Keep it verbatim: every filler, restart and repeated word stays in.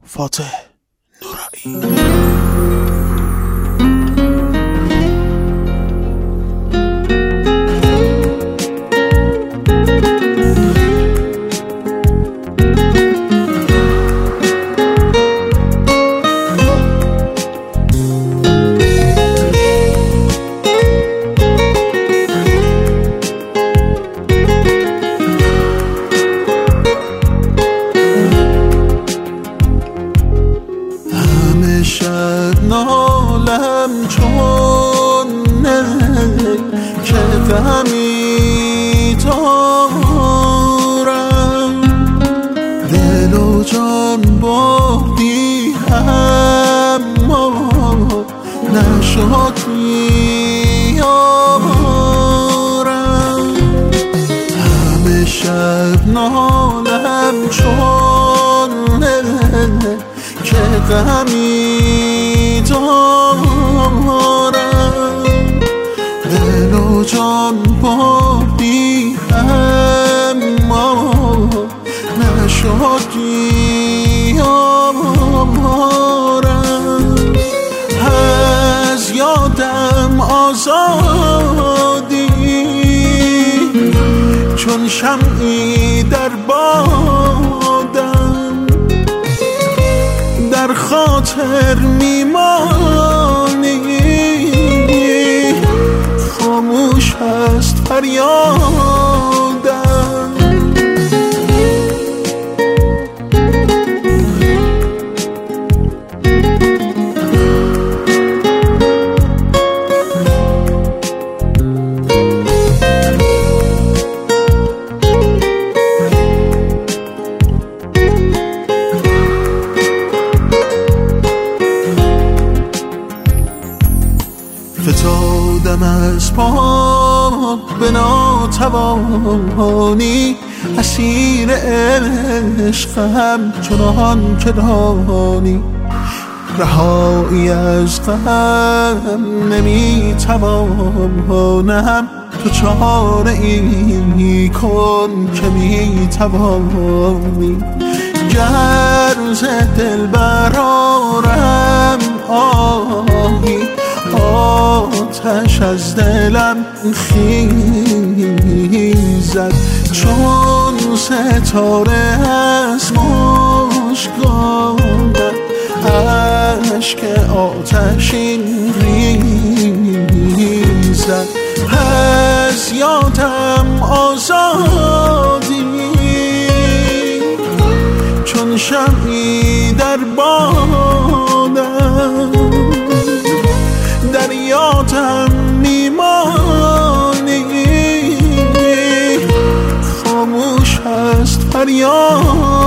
فاتح نورایی. شب نالم چون نه که غمی دارم، دل و جان بردی اما نشد میارم. همه شب نالم چون نه که غمی دارم، دل و جان بردی اما نشد یارم. از یادم آزادی چون شمعی در بادم، در خاطر میمانی خاموش هست فریادم. فتادم از پا به ناتوانی، اسیر عشقم چنان که دانی. رهایی از غم نمیتوانم، تو چاره ای کن که میتوانی. گر ز دل برارم آهی، آتش از دلم خیزد چون ستاره از مژگانم. اشک آتشین ریزد، از یادم آزادی چون شمعی در بادم، در یادم میمانی خاموش هست فریاد.